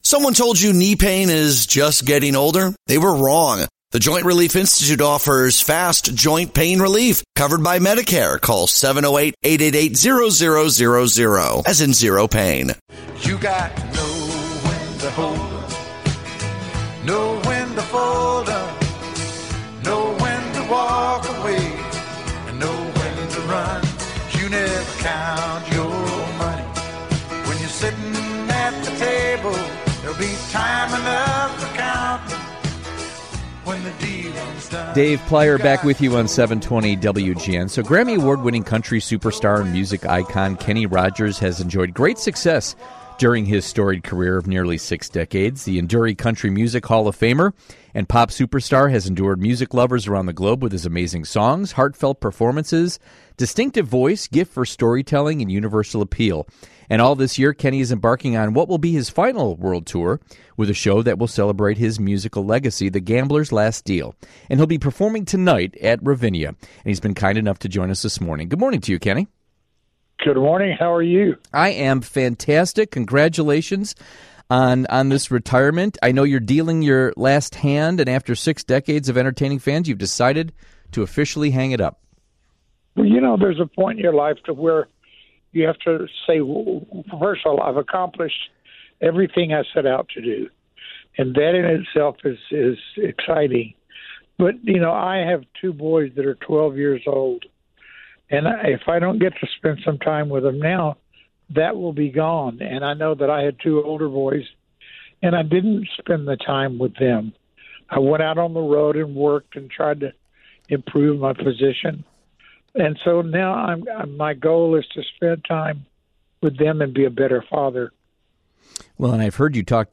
Someone told you knee pain is just getting older? They were wrong. The Joint Relief Institute offers fast joint pain relief covered by Medicare. Call 708-888-0000, as in zero pain. You got to know when to hold up, know when to fold up, know when to walk away, and know when to run. You never count your money when you're sitting at the table. There'll be time enough for counting when the dealing's done. Dave Plyer back with you on 720 WGN. So Grammy Award-winning country superstar and music icon Kenny Rogers has enjoyed great success during his storied career of nearly 6 decades. The enduring country music Hall of Famer and pop superstar has endured music lovers around the globe with his amazing songs, heartfelt performances, distinctive voice, gift for storytelling, and universal appeal. And all this year, Kenny is embarking on what will be his final world tour with a show that will celebrate his musical legacy, The Gambler's Last Deal. And he'll be performing tonight at Ravinia. And he's been kind enough to join us this morning. Good morning to you, Kenny. Good morning. How are you? I am fantastic. Congratulations on this retirement. I know you're dealing your last hand, and after 6 decades of entertaining fans, you've decided to officially hang it up. Well, you know, there's a point in your life to where you have to say, first of all, I've accomplished everything I set out to do. And that in itself is exciting. But, you know, I have 2 boys that are 12 years old. And if I don't get to spend some time with them now, that will be gone. And I know that I had 2 older boys, and I didn't spend the time with them. I went out on the road and worked and tried to improve my position. And so now my goal is to spend time with them and be a better father. Well, and I've heard you talk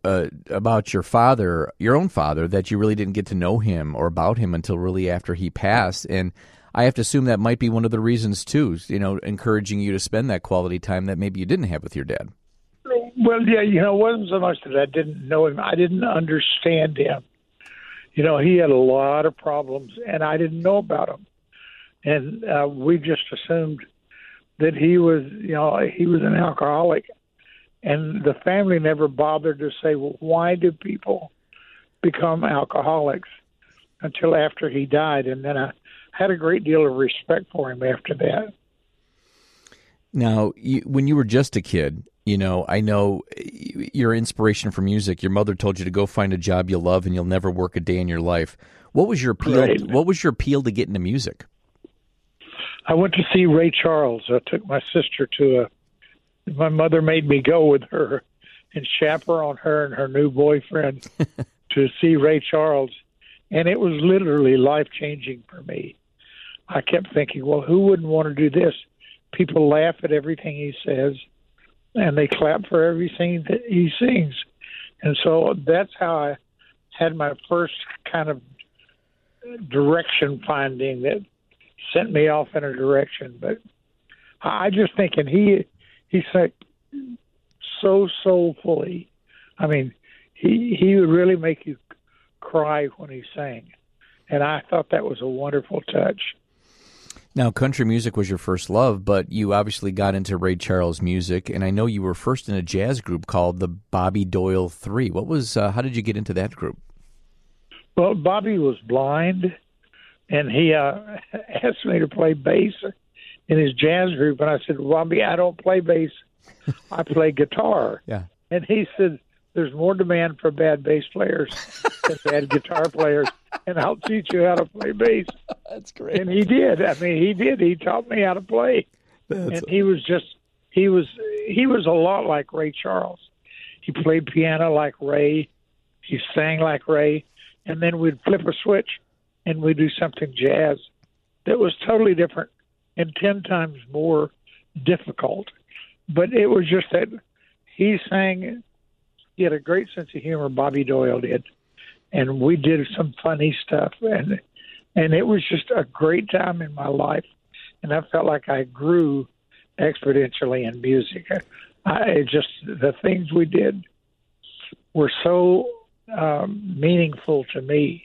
about your father, your own father, that you really didn't get to know him or about him until really after he passed. And I have to assume that might be one of the reasons, too, you know, encouraging you to spend that quality time that maybe you didn't have with your dad. Well, yeah, you know, it wasn't so much that I didn't know him. I didn't understand him. You know, he had a lot of problems, and I didn't know about them. And we just assumed that he was an alcoholic. And the family never bothered to say, well, why do people become alcoholics until after he died? And then I had a great deal of respect for him after that. Now, when you were just a kid, you know, I know your inspiration for music. Your mother told you to go find a job you love and you'll never work a day in your life. What was your appeal? Right. What was your appeal to get into music? I went to see Ray Charles. I took my sister my mother made me go with her and chaperone her and her new boyfriend to see Ray Charles. And it was literally life-changing for me. I kept thinking, well, who wouldn't want to do this? People laugh at everything he says, and they clap for everything that he sings. And so that's how I had my first kind of direction finding that sent me off in a direction. But I just think, and he sang so soulfully. I mean, he would really make you cry when he sang. And I thought that was a wonderful touch. Now, country music was your first love, but you obviously got into Ray Charles music, and I know you were first in a jazz group called the Bobby Doyle Three. How did you get into that group? Well, Bobby was blind, and he asked me to play bass in his jazz group, and I said, Bobby, I don't play bass. I play guitar. Yeah. And he said, there's more demand for bad bass players than bad guitar players, and I'll teach you how to play bass. That's great. And he did. I mean, he did. He taught me how to play. He was a lot like Ray Charles. He played piano like Ray. He sang like Ray. And then we'd flip a switch and we'd do something jazz that was totally different and 10 times more difficult. But it was just that he sang. He had a great sense of humor, Bobby Doyle did. And we did some funny stuff. And it was just a great time in my life. And I felt like I grew exponentially in music. The things we did were so meaningful to me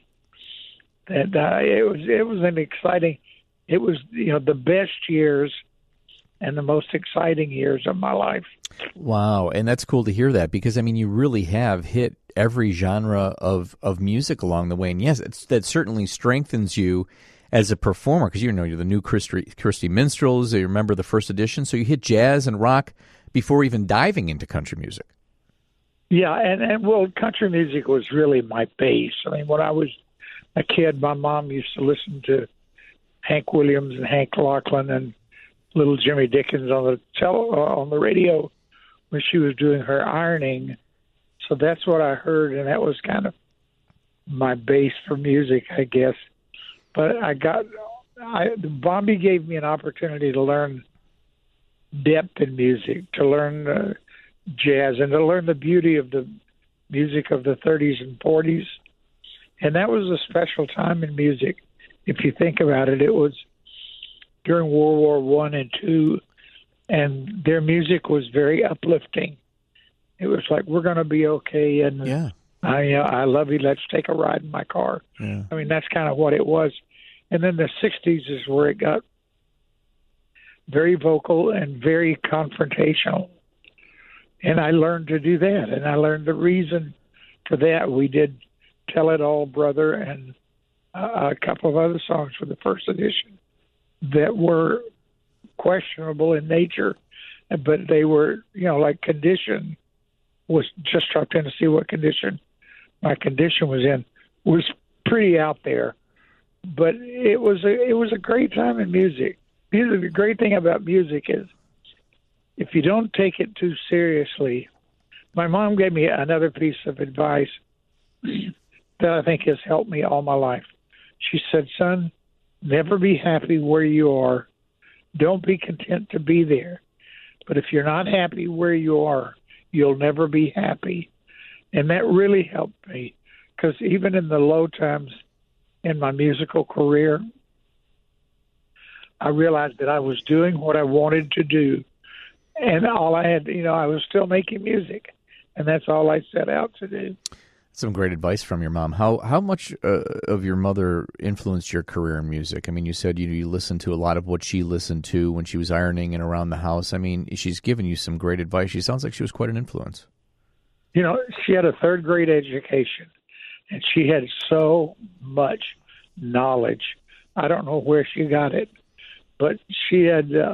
that it was an exciting. It was the best years, and the most exciting years of my life. Wow, and that's cool to hear that, because, I mean, you really have hit every genre of music along the way. And yes, that certainly strengthens you as a performer, because, you know, you're the new Christy Minstrels, you remember the first edition, so you hit jazz and rock before even diving into country music. Yeah, and well, country music was really my base. I mean, when I was a kid, my mom used to listen to Hank Williams and Hank Lachlan and Little Jimmy Dickens on the radio when she was doing her ironing. So that's what I heard, and that was kind of my base for music, I guess. But Bambi gave me an opportunity to learn depth in music, to learn jazz, and to learn the beauty of the music of the 30s and 40s. And that was a special time in music. If you think about it, it was during World War I and II, and their music was very uplifting. It was like, we're going to be okay, and yeah. I love you, let's take a ride in my car. Yeah. I mean, that's kind of what it was. And then the 60s is where it got very vocal and very confrontational. And I learned to do that, and I learned the reason for that. We did Tell It All, Brother, and a couple of other songs for the first edition that were questionable in nature, but they were, you know, like Condition was just trying to see what condition my condition was in, was pretty out there. But it was a great time in music. The great thing about music is if you don't take it too seriously. My mom gave me another piece of advice that I think has helped me all my life. She said, son, never be happy where you are. Don't be content to be there. But if you're not happy where you are, you'll never be happy. And that really helped me, because even in the low times in my musical career, I realized that I was doing what I wanted to do. And all I had, you know, I was still making music. And that's all I set out to do. Some great advice from your mom. How much of your mother influenced your career in music? I mean, you said you listened to a lot of what she listened to when she was ironing and around the house. I mean, she's given you some great advice. She sounds like she was quite an influence. You know, she had a third grade education, and she had so much knowledge. I don't know where she got it, but she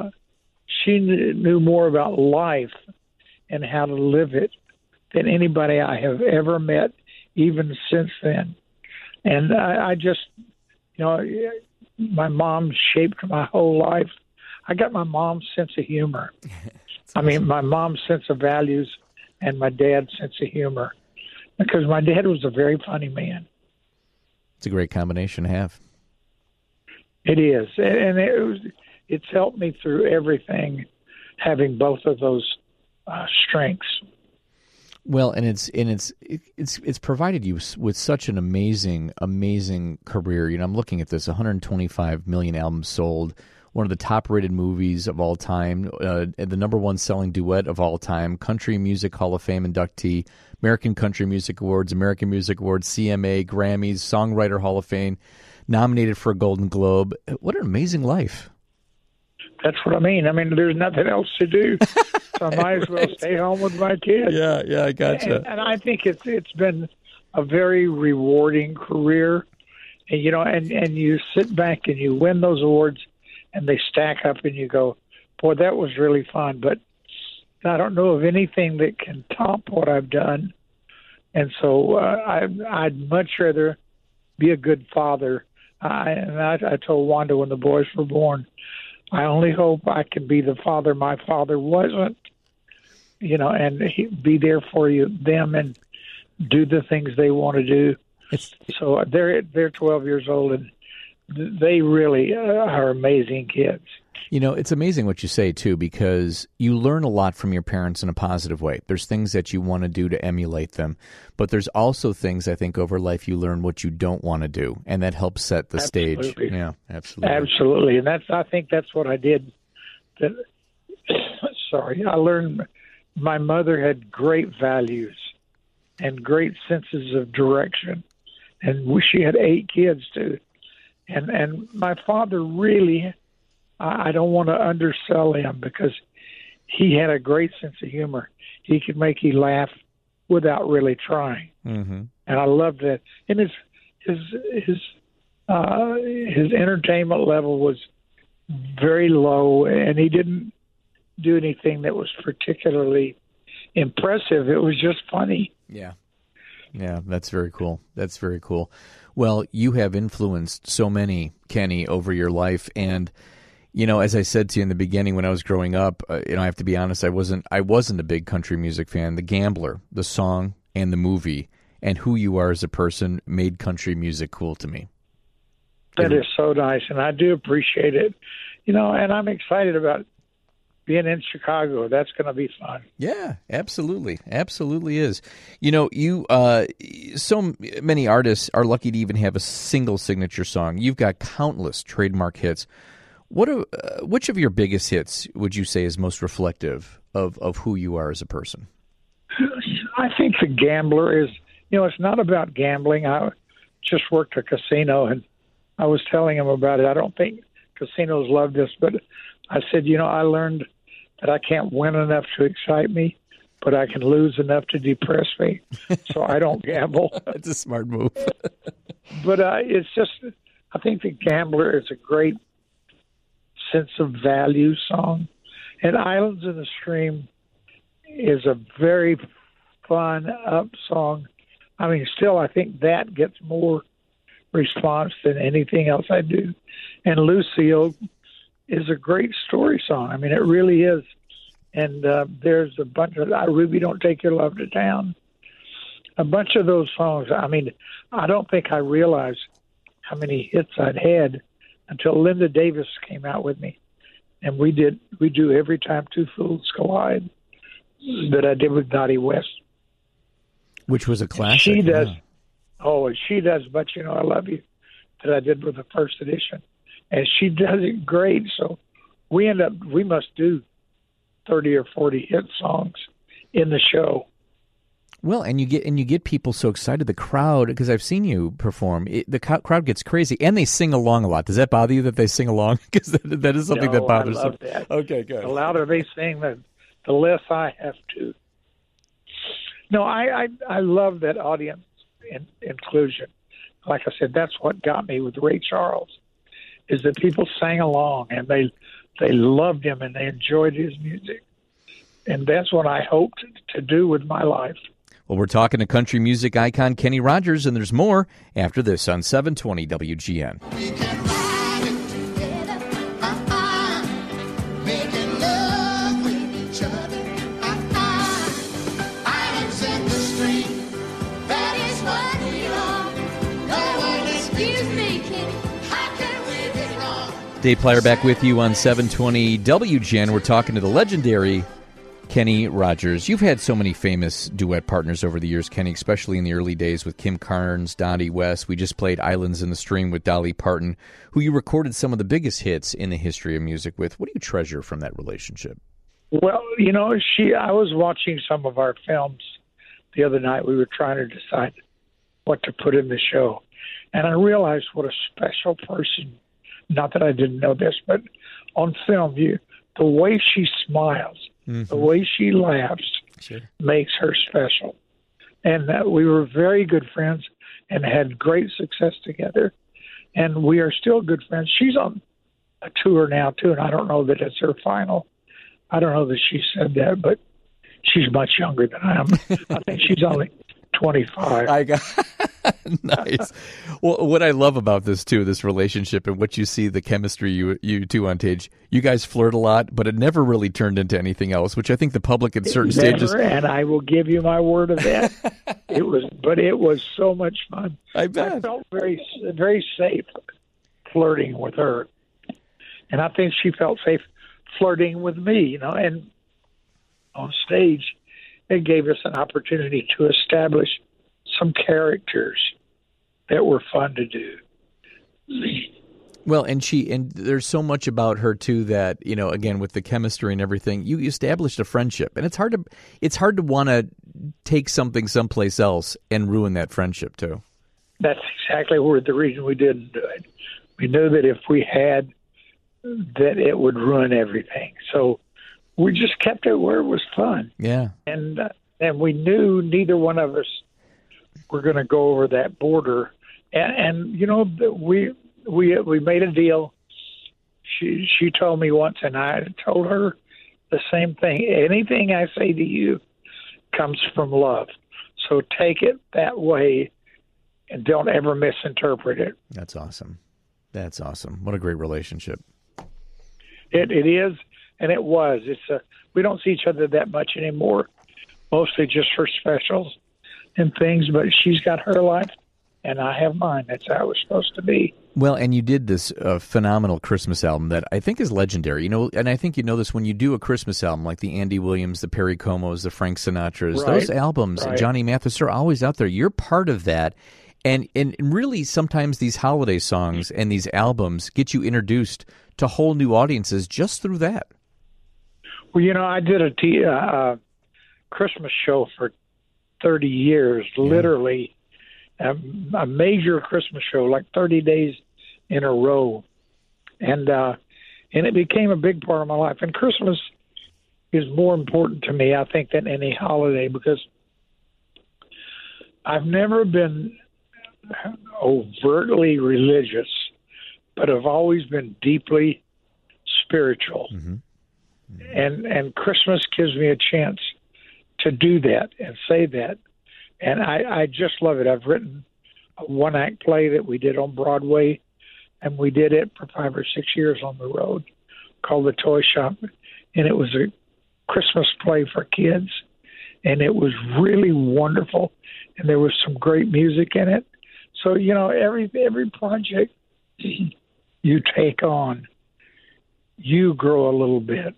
knew more about life and how to live it than anybody I have ever met, even since then. And I just, you know, my mom shaped my whole life. I got my mom's sense of humor. I mean, my mom's sense of values and my dad's sense of humor, because my dad was a very funny man. It's a great combination to have. It is. And it's helped me through everything, having both of those strengths. Well, and it's provided you with such an amazing career. You know, I'm looking at this: 125 million albums sold, one of the top-rated movies of all time, and the number one selling duet of all time, Country Music Hall of Fame inductee, American Country Music Awards, American Music Awards, CMA, Grammys, Songwriter Hall of Fame, nominated for a Golden Globe. What an amazing life! That's what I mean. I mean, there's nothing else to do, so I might as well stay home with my kids. Yeah, I gotcha. And I think it's been a very rewarding career, and you know, and you sit back and you win those awards, and they stack up, and you go, boy, that was really fun. But I don't know of anything that can top what I've done, and so I'd much rather be a good father. I told Wanda when the boys were born, I only hope I can be the father my father wasn't, you know, and be there for them and do the things they want to do. So they're 12 years old, and they really are amazing kids. You know, it's amazing what you say, too, because you learn a lot from your parents in a positive way. There's things that you want to do to emulate them, but there's also things, I think, over life you learn what you don't want to do, and that helps set the stage. Yeah, absolutely. Absolutely, and I think that's what I did. I learned my mother had great values and great senses of direction, and she had 8 kids, too. And my father really, I don't want to undersell him because he had a great sense of humor. He could make you laugh without really trying, and I loved that. And his entertainment level was very low, and he didn't do anything that was particularly impressive. It was just funny. Yeah, that's very cool. That's very cool. Well, you have influenced so many, Kenny, over your life, and as I said to you in the beginning, when I was growing up, I have to be honest, I wasn't a big country music fan. The Gambler, the song, and the movie, and who you are as a person made country music cool to me. That is so nice, and I do appreciate it. And I'm excited about being in Chicago. That's going to be fun. Yeah, absolutely. Absolutely is. So many artists are lucky to even have a single signature song. You've got countless trademark hits. Which of your biggest hits would you say is most reflective of who you are as a person? I think The Gambler is, it's not about gambling. I just worked a casino, and I was telling him about it. I don't think casinos love this, but I said, I learned that I can't win enough to excite me, but I can lose enough to depress me, so I don't gamble. That's a smart move. But it's just, I think The Gambler is a great sense of value song. And Islands in the Stream is a very fun, up song. I mean, still, I think that gets more response than anything else I do. And Lucille is a great story song. I mean, it really is. And there's a bunch of Ruby, Don't Take Your Love to Town. A bunch of those songs. I mean, I don't think I realized how many hits I'd had until Linda Davis came out with me. And we do Every Time Two Fools Collide that I did with Dottie West. Which was a classic. She does. Yeah. Oh, she does But I Love You that I did with the first edition. And she does it great. So we must do 30 or 40 hit songs in the show. Well, and you get people so excited. The crowd, because I've seen you perform, the crowd gets crazy, and they sing along a lot. Does that bother you that they sing along? Because that is something that bothers I love that. Okay, good. The louder they sing, the less I have to. No, I love that audience inclusion. Like I said, that's what got me with Ray Charles, is that people sang along and they loved him and they enjoyed his music. And that's what I hoped to do with my life. Well, we're talking to country music icon Kenny Rogers, and there's more after this on 720 WGN. We can ride it together, making love with each other, Islands in the stream, that is what we are. No one excuse me, Kenny, how can we be wrong? Dave Plyer back with you on 720 WGN. We're talking to the legendary Kenny Rogers. You've had so many famous duet partners over the years, Kenny, especially in the early days with Kim Carnes, Dottie West. We just played Islands in the Stream with Dolly Parton, who you recorded some of the biggest hits in the history of music with. What do you treasure from that relationship? Well, I was watching some of our films the other night. We were trying to decide what to put in the show. And I realized what a special person, not that I didn't know this, but on film, the way she smiles, the way she laughs makes her special. And we were very good friends and had great success together. And we are still good friends. She's on a tour now, too, and I don't know that it's her final. I don't know that she said that, but she's much younger than I am. I think she's only 25. Nice. Well, what I love about this, too, this relationship and what you see, the chemistry you two on stage, you guys flirt a lot, but it never really turned into anything else, which I think the public at certain stages... And I will give you my word of that. It was so much fun. I bet. I felt very, very safe flirting with her. And I think she felt safe flirting with me, and on stage, it gave us an opportunity to establish some characters that were fun to do. Well, and there's so much about her too that, again, with the chemistry and everything, you established a friendship, and it's hard to want to take something someplace else and ruin that friendship too. That's exactly the reason we didn't do it. We knew that if we had that it would ruin everything. So we just kept it where it was fun. Yeah. And we knew neither one of us were going to go over that border. And you know, we made a deal. She told me once, and I told her the same thing. Anything I say to you comes from love. So take it that way and don't ever misinterpret it. That's awesome. That's awesome. What a great relationship. It is, and it was. We don't see each other that much anymore, mostly just for specials and things, but she's got her life, and I have mine. That's how it was supposed to be. Well, and you did this phenomenal Christmas album that I think is legendary. You know, and I think you know this when you do a Christmas album like the Andy Williams, the Perry Comos, the Frank Sinatras. Right. Those albums, Right. Johnny Mathis, are always out there. You're part of that. And really, sometimes these holiday songs and these albums get you introduced to whole new audiences just through that. Well, you know, I did a Christmas show for 30 years, literally. A major Christmas show, like 30 days in a row. And it became a big part of my life. And Christmas is more important to me, I think, than any holiday, because I've never been overtly religious, but I've always been deeply spiritual. Mm-hmm. And Christmas gives me a chance to do that and say that. And I just love it. I've written a one-act play that we did on Broadway, and we did it for 5 or 6 years on the road, called The Toy Shop. And it was a Christmas play for kids, and it was really wonderful. And there was some great music in it. So, you know, every project you take on, you grow a little bit.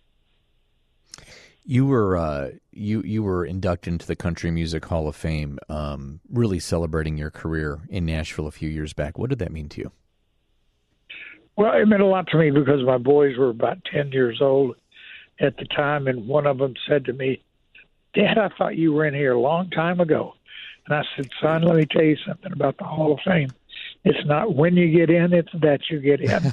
You were you were inducted into the Country Music Hall of Fame, really celebrating your career in Nashville a few years back. What did that mean to you? Well, it meant a lot to me because my boys were about 10 years old at the time, and one of them said to me, "Dad, I thought you were in here a long time ago." And I said, "Son, let me tell you something about the Hall of Fame. It's not when you get in, it's that you get in."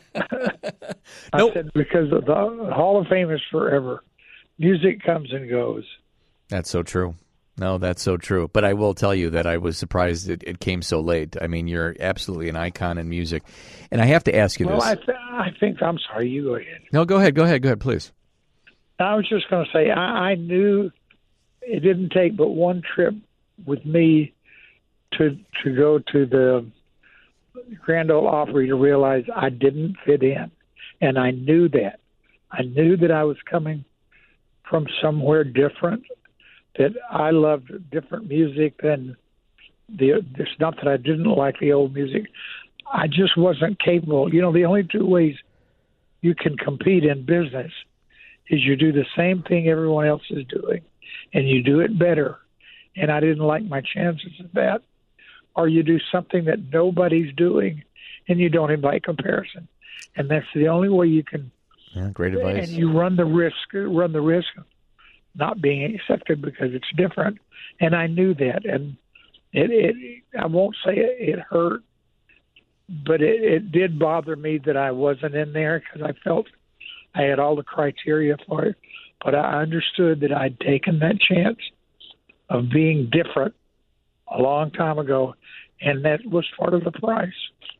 I said, because the Hall of Fame is forever. Music comes and goes. That's so true. No, that's so true. But I will tell you that I was surprised it came so late. I mean, you're absolutely an icon in music. And I have to ask you this. Well, I think, I'm sorry, you go ahead. No, go ahead, please. I was just going to say, I knew it didn't take but one trip with me to go to the Grand Ole Opry to realize I didn't fit in. And I knew that. I knew that I was coming from somewhere different, that I loved different music than it's not that I didn't like the old music. I just wasn't capable. You know, the only two ways you can compete in business is you do the same thing everyone else is doing, and you do it better. And I didn't like my chances of that. Or you do something that nobody's doing, and you don't invite comparison. And that's the only way you can. Yeah, great advice. And you run the risk of not being accepted because it's different. And I knew that. And it I won't say it hurt, but it did bother me that I wasn't in there because I felt I had all the criteria for it. But I understood that I'd taken that chance of being different a long time ago, and that was part of the price.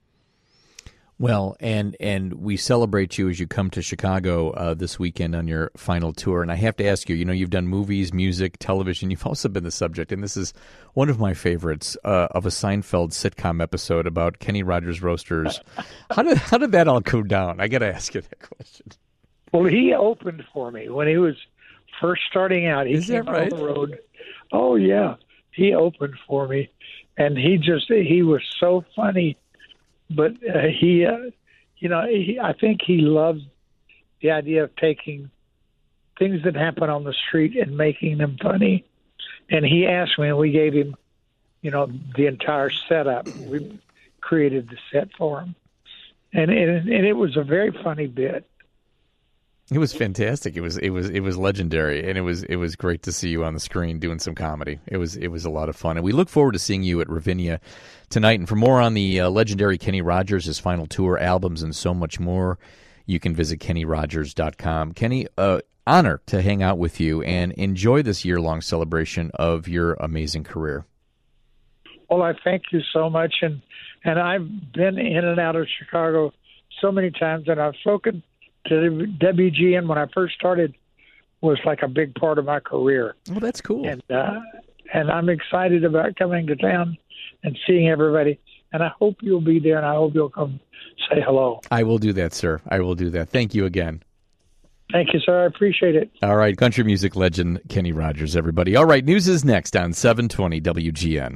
Well, and we celebrate you as you come to Chicago this weekend on your final tour. And I have to ask you, you know, you've done movies, music, television. You've also been the subject, and this is one of my favorites, of a Seinfeld sitcom episode about Kenny Rogers Roasters. How did that all go down? I got to ask you that question. Well, he opened for me when he was first starting out. He came on the road. Oh, yeah. He opened for me, and he was so funny. But I think he loves the idea of taking things that happen on the street and making them funny. And he asked me, and we gave him, you know, the entire setup. We created the set for him. And it was a very funny bit. It was fantastic. It was legendary, and it was great to see you on the screen doing some comedy. It was a lot of fun, and we look forward to seeing you at Ravinia tonight. And for more on the legendary Kenny Rogers, his final tour, albums, and so much more, you can visit KennyRogers.com. Kenny, honor to hang out with you and enjoy this year-long celebration of your amazing career. Well, I thank you so much, and I've been in and out of Chicago so many times, and I've spoken to WGN when I first started. Was like a big part of my career. Well, that's cool. And I'm excited about coming to town and seeing everybody. And I hope you'll be there, and I hope you'll come say hello. I will do that, sir. I will do that. Thank you again. Thank you, sir. I appreciate it. All right, country music legend Kenny Rogers, everybody. All right, news is next on 720 WGN.